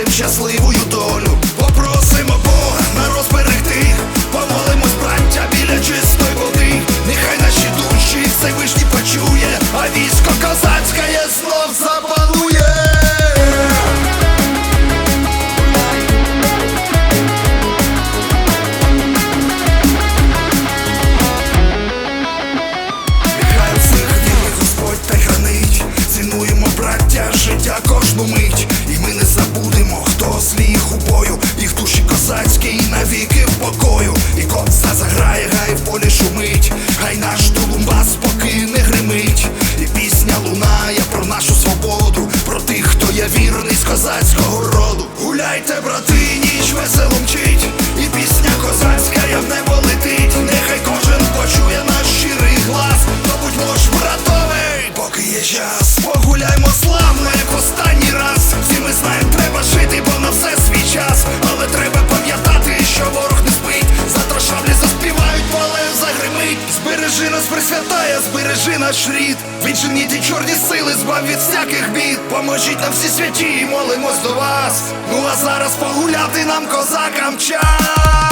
принесем щасливую долю. Попросимо Бога народ зберегти, помолимось, браття, біля чистої води. Нехай наші душі Всевишній почує, а військо козацьке знов запанує. Життя кожну мить, і ми не забудемо, хто зліг у бою, їх душі козацькі і навіки в покою. І кобза заграє, гай в полі шумить, хай наш Тулумбас спокій не гримить. І пісня лунає про нашу свободу, про тих, хто є вірний з козацького роду. Гуляйте, брати, ніч весело мчить, і пісня козацька в небо летить. Нехай кожен почує наш щирий глас, то будьмо ж братовий, поки є час. Погуляймо славно, як останній раз. Всі ми знаємо, треба жити, бо на все свій час. Але треба пам'ятати, що ворог не спить. Завтра шаблі заспівають, поле загримить. Збережи нас, Пресвятая, збережи наш рід. Віджени ті чорні сили, збав від всяких бід. Поможіть нам всі святі і молимось до вас. Ну а зараз погуляти нам, козакам, час.